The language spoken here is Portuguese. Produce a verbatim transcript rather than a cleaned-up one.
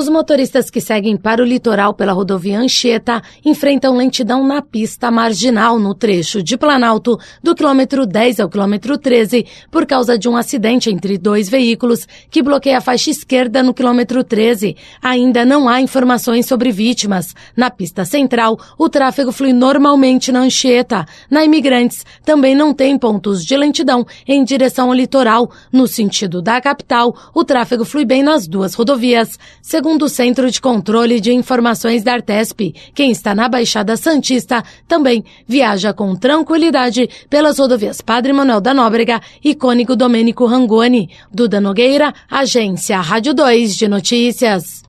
Os motoristas que seguem para o litoral pela rodovia Anchieta enfrentam lentidão na pista marginal no trecho de Planalto, do quilômetro dez ao quilômetro treze, por causa de um acidente entre dois veículos que bloqueia a faixa esquerda no quilômetro treze. Ainda não há informações sobre vítimas. Na pista central, o tráfego flui normalmente na Anchieta. Na Imigrantes, também não tem pontos de lentidão em direção ao litoral. No sentido da capital, o tráfego flui bem nas duas rodovias. Segundo o Centro de Controle de Informações da Artesp, quem está na Baixada Santista também viaja com tranquilidade pelas rodovias Padre Manuel da Nóbrega e Cônigo Domênico Rangoni. Duda Nogueira, Agência Rádio dois de Notícias.